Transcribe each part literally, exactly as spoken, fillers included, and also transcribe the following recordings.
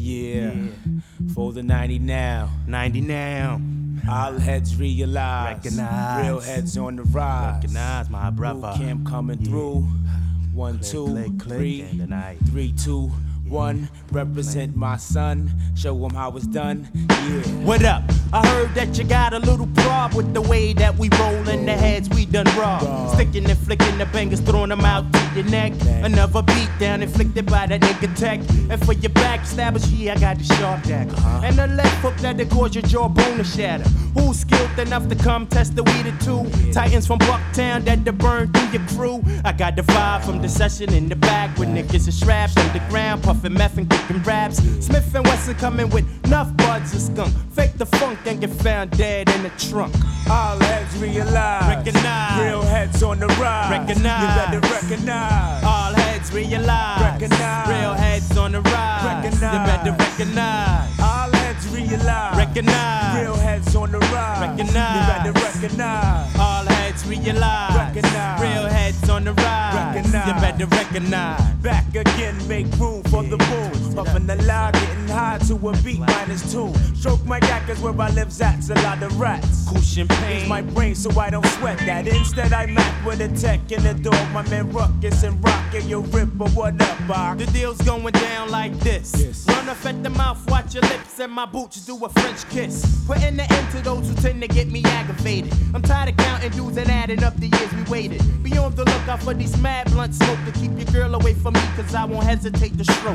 yeah. For the ninety now. ninety now. All heads realize. Recognize. Real heads on the rise. Recognize my brother. Boot camp coming yeah. through. One, click, two, click, click, three, three, two, one. Represent my son. Show him how it's done. Yeah. What up? I heard that you got a little prob with the way that we roll in the heads we done raw. Sticking and flicking the bangers, throwing them out to your neck. Another beat down inflicted by that nigga tech. And for your backstabbers, yeah, I got the sharp dagger. Uh-huh. And the left hook that'll cause your jawbone to shatter. Who's skilled enough to come test the weed or two? Yeah. Titans from Bucktown that'll burn through your crew. I got the vibe from the session in the back with niggas are strapped underground, puffing meth and kicking raps. Smith and Wesson coming with enough buds and skunk. Fake the funk and get found dead in the trunk. All heads realize. Recognize. Real heads on the rise. Recognize. You better recognize. All heads realize. Recognize. Real heads on the rise. Recognize. You better recognize. All heads realize. Recognize. Real heads on the rise. Recognize. You better recognize. All heads realize. Recognize. Real heads on the rise. Recognize. You better recognize. Back again, make room for the boom. Puffin' the loud, getting high to a beat minus two. Stroke my yak is where I live's at's a lot of rats. Cool champagne. Use my brain so I don't sweat that. Instead I map with a tech in the door. My man Ruckus and Rocket, you ripper, what up, Bach? The deal's going down like this. Yes. Run off at the mouth, watch your lips and my boots do a French kiss. Putting the end to those who tend to get me aggravated. I'm tired of counting dudes and adding up the years we waited. Be on the lookout for these mad blunt smoke to keep your girl away from me, cause I won't hesitate to stroke.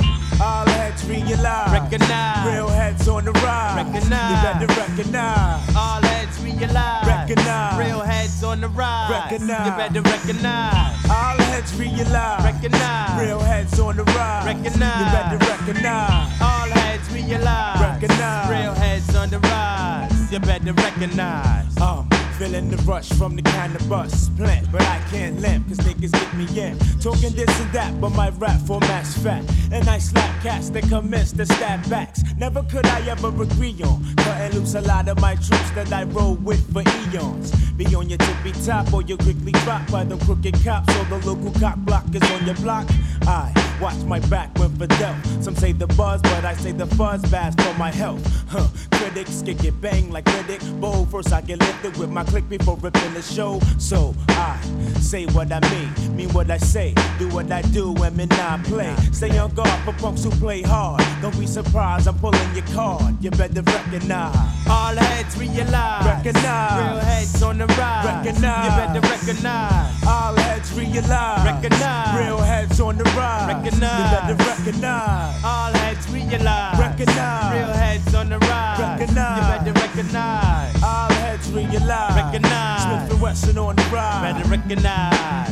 All heads realize. Recognize. Real heads on the rise. Recognize. You better recognize. All heads realize. Recognize. Real heads on the rise. Recognize. You better recognize. All heads realize. Recognize. Real heads on the rise. Recognize. You better recognize. All heads realize. Recognize. Real heads on the rise. You better recognize. Um. Feeling the rush from the kind of bus plant, but I can't limp, cause niggas get me in. Talking this and that, but my rap format's fat. And I slap cats that commence to stab backs. Never could I ever agree on cutting loose a lot of my troops that I roll with for eons. Be on your tippy top or you quickly drop by them crooked cops or the local cock blockers on your block. I watch my back when for dealt. Some say the buzz, but I say the fuzz bad for my health. Huh. Critics can get banged like Riddick. Bold first I get lifted with my click before ripping the show. So I say what I mean, mean what I say, do what I do and me not play. Stay on guard for punks who play hard. Don't be surprised I'm pulling your card. You better recognize. All heads realize. Recognize. Real heads on the rise. Recognize. You better recognize. All heads realize. Recognize. Real heads on the rise. Recognize. You better recognize. All heads realize. Recognize. Real heads on the rise. Recognize. You better recognize. All heads realize. Recognize. Smith and Wesson on the rise. Better recognize.